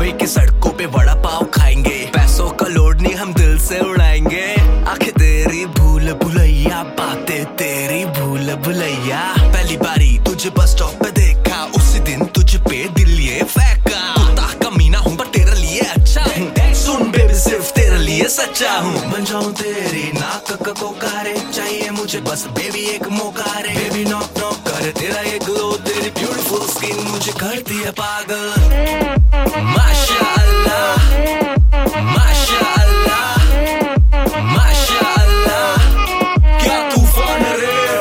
बॉम्बे की सड़कों पे वड़ा पाव खाएंगे, पैसों का लोड नहीं हम दिल से उड़ाएंगे। आंखें तेरी भूल भुलैया, बातें तेरी भूल भुलैया। पहली बारी तुझे बस स्टॉप पे देखा, उसी दिन तुझ पे दिल ये फेंका। कुत्ता कमीना हूँ पर तेरे लिए अच्छा हूँ, सुन बेबी सिर्फ तेरे लिए सच्चा हूँ। बन जाऊँ तेरी नाक का कोकारे, चाहिए मुझे बस बेबी एक मौका रे। बेबी नॉक नॉक करे तेरा ये ग्लो, तेरी ब्यूटीफुल स्किन मुझे करती है पागल। माशाअल्लाह माशाअल्लाह माशाअल्लाह, क्या तूफान रे।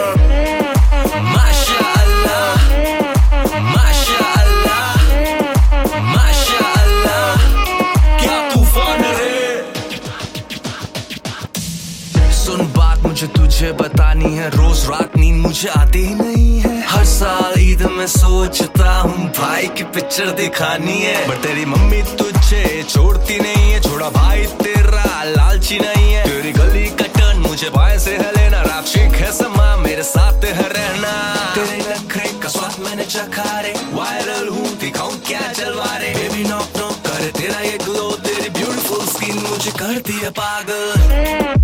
माशाअल्लाह माशाअल्लाह माशाअल्लाह, क्या तूफान रे। सुन बात मुझे तुझे बतानी है, रोज रात नींद मुझे आती ही नहीं है। हर साल ईद में सोचता हूँ भाई की पिक्चर दिखानी है, पर तेरी मम्मी तुझे छोड़ती नहीं है। छोड़ा भाई तेरा लालची नहीं है, तेरी गली का टर्न मुझे बाएं से है लेना। रात शेख है समा मेरे साथ है रहना, तेरे नखरे का स्वाद मैंने चखा रे। वायरल हूँ दिखाऊं क्या जलवा रे। बेबी नॉक नॉक करे तेरा ये ग्लो, तेरी ब्यूटीफुल स्किन मुझे करती है पागल।